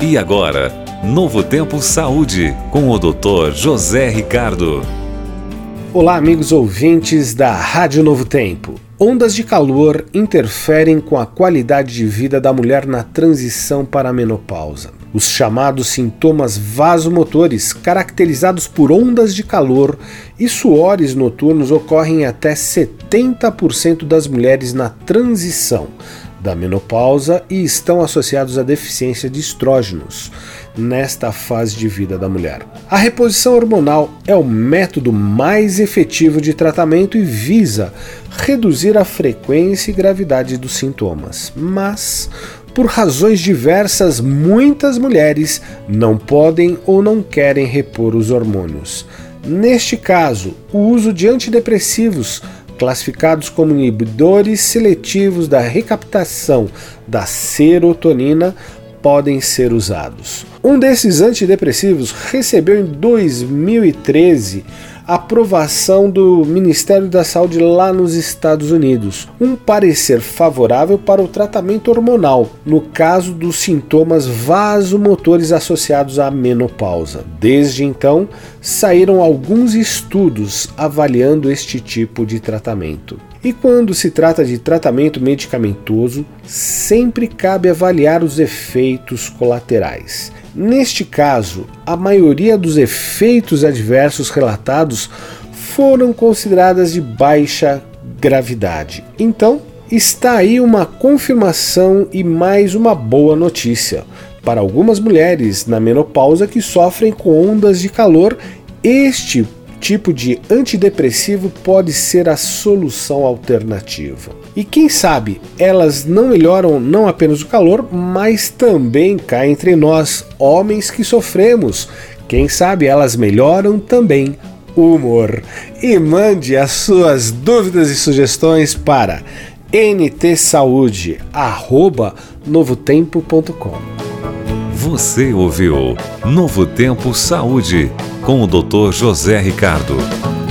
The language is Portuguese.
E agora, Novo Tempo Saúde, com o Dr. José Ricardo. Olá, amigos ouvintes da Rádio Novo Tempo. Ondas de calor interferem com a qualidade de vida da mulher na transição para a menopausa. Os chamados sintomas vasomotores, caracterizados por ondas de calor e suores noturnos, ocorrem em até 70% das mulheres na transição da menopausa e estão associados à deficiência de estrógenos nesta fase de vida da mulher. A reposição hormonal é o método mais efetivo de tratamento e visa reduzir a frequência e gravidade dos sintomas, mas por razões diversas, muitas mulheres não podem ou não querem repor os hormônios. Neste caso, o uso de antidepressivos, classificados como inibidores seletivos da recaptação da serotonina, podem ser usados. Um desses antidepressivos recebeu em 2013 a aprovação do Ministério da Saúde lá nos Estados Unidos, um parecer favorável para o tratamento hormonal, no caso dos sintomas vasomotores associados à menopausa. Desde então, saíram alguns estudos avaliando este tipo de tratamento. E quando se trata de tratamento medicamentoso, sempre cabe avaliar os efeitos colaterais. Neste caso, a maioria dos efeitos adversos relatados foram consideradas de baixa gravidade. Então, está aí uma confirmação e mais uma boa notícia. Para algumas mulheres na menopausa que sofrem com ondas de calor, este tipo de antidepressivo pode ser a solução alternativa. E quem sabe elas não melhoram não apenas o calor, mas também cá entre nós, homens que sofremos, quem sabe elas melhoram também o humor. E mande as suas dúvidas e sugestões para ntsaude@novotempo.com. Você ouviu Novo Tempo Saúde, com o Dr. José Ricardo.